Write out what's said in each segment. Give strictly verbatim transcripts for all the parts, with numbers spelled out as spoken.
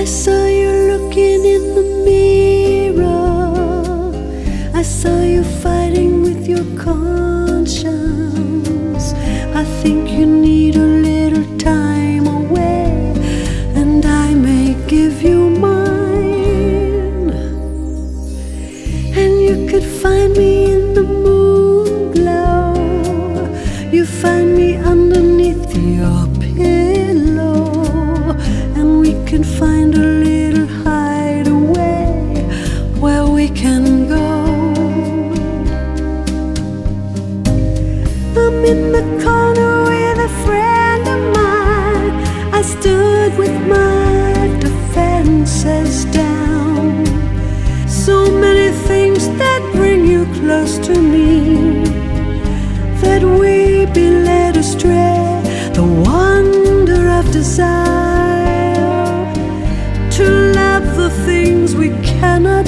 saw you looking in the mirror. I saw you fighting with your conscience. I think you need a little time away, and I may give you mine. And you could find me in the moon glow. You find me underneath your pillow, and we can find a little hideaway where we can go. I'm in the corner with a friend of mine. I stood with my defenses down. So many things that bring you close to me, that we be led astray. The wonder of desire, to love the things we cannot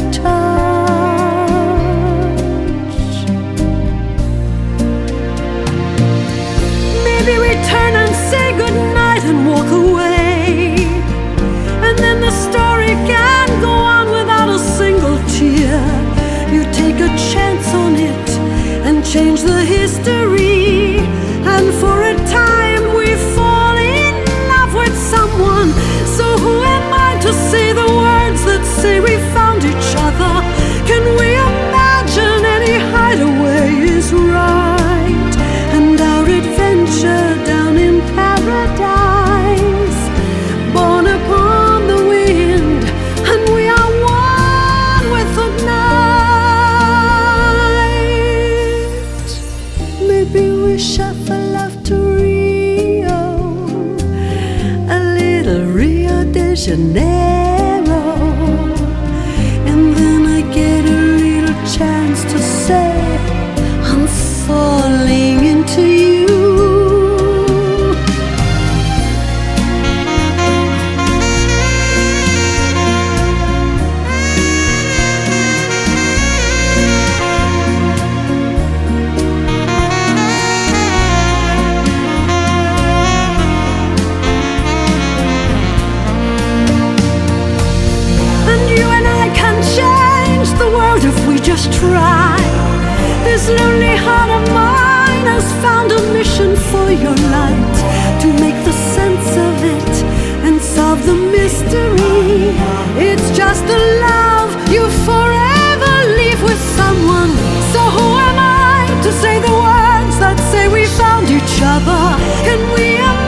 touch. Maybe we turn and say goodnight and walk away, and then the story can go on without a single tear. You take a chance on it and change the history, and for a time we fall in love with someone. So who am I to say the words that say we found each other? Can we imagine any hideaway is right, and our adventure down in paradise, borne upon the wind, and we are one with the night. Maybe we shuffle off to Rio, a little Rio de Janeiro, and then I get a little chance to say I'm falling into you. If we just try, this lonely heart of mine has found a mission for your light, to make the sense of it and solve the mystery. It's just a love you forever leave with someone. So who am I to say the words that say we found each other? Can we